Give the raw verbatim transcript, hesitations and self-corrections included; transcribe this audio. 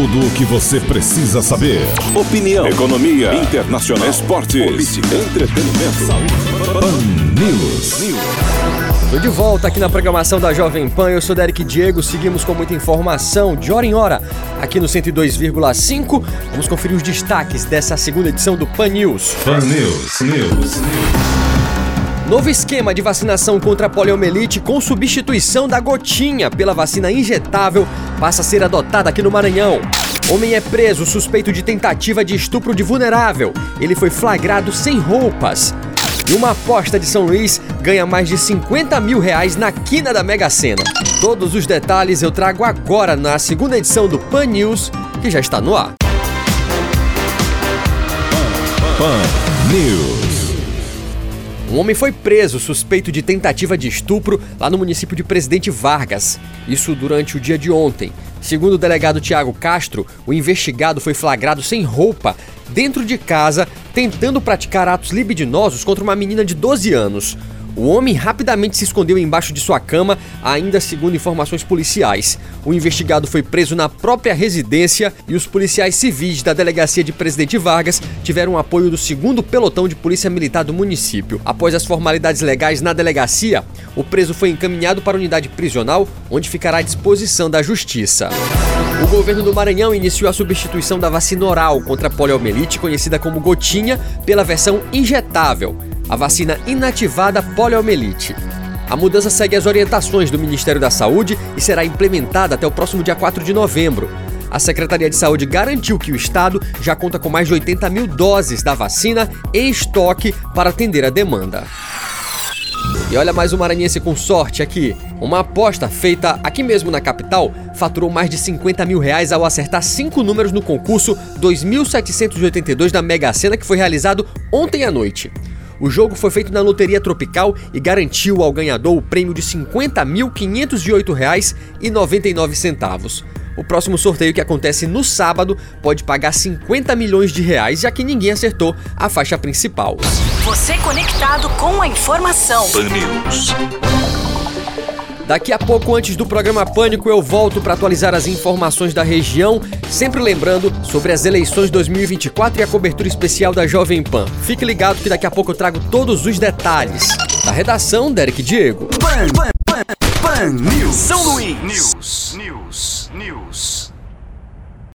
Tudo o que você precisa saber. Opinião, economia, internacional, esportes, política, entretenimento, saúde. Pan News. Tô de volta aqui na programação da Jovem Pan. Eu sou Derek Diego. Seguimos com muita informação de hora em hora aqui no cento e dois vírgula cinco. Vamos conferir os destaques dessa segunda edição do Pan News. Pan News. News. Novo esquema de vacinação contra a poliomielite com substituição da gotinha pela vacina injetável passa a ser adotada aqui no Maranhão. Homem é preso suspeito de tentativa de estupro de vulnerável. Ele foi flagrado sem roupas. E uma aposta de São Luís ganha mais de cinquenta mil reais na quina da Mega Sena. Todos os detalhes eu trago agora na segunda edição do Pan News, que já está no ar. Pan News. Um homem foi preso suspeito de tentativa de estupro lá no município de Presidente Vargas. Isso durante o dia de ontem. Segundo o delegado Tiago Castro, o investigado foi flagrado sem roupa, dentro de casa, tentando praticar atos libidinosos contra uma menina de doze anos. O homem rapidamente se escondeu embaixo de sua cama, ainda segundo informações policiais. O investigado foi preso na própria residência e os policiais civis da delegacia de Presidente Vargas tiveram apoio do segundo pelotão de polícia militar do município. Após as formalidades legais na delegacia, o preso foi encaminhado para a unidade prisional, onde ficará à disposição da justiça. O governo do Maranhão iniciou a substituição da vacina oral contra a poliomielite, conhecida como gotinha, pela versão injetável, a vacina inativada poliomielite. A mudança segue as orientações do Ministério da Saúde e será implementada até o próximo dia quatro de novembro. A Secretaria de Saúde garantiu que o estado já conta com mais de oitenta mil doses da vacina em estoque para atender a demanda. E olha mais um maranhense com sorte aqui. Uma aposta feita aqui mesmo na capital faturou mais de cinquenta mil reais ao acertar cinco números no concurso dois mil setecentos e oitenta e dois da Mega Sena, que foi realizado ontem à noite. O jogo foi feito na Loteria Tropical e garantiu ao ganhador o prêmio de cinquenta mil quinhentos e oito reais e noventa e nove centavos. O próximo sorteio, que acontece no sábado, pode pagar cinquenta milhões de reais, já que ninguém acertou a faixa principal. Você conectado com a informação. Pan News. Daqui a pouco, antes do programa Pânico, eu volto para atualizar as informações da região, sempre lembrando sobre as eleições dois mil e vinte e quatro e a cobertura especial da Jovem Pan. Fique ligado que daqui a pouco eu trago todos os detalhes. Da redação, Derek Diego. Pan, Pan, Pan, Pan News. São Luís. News.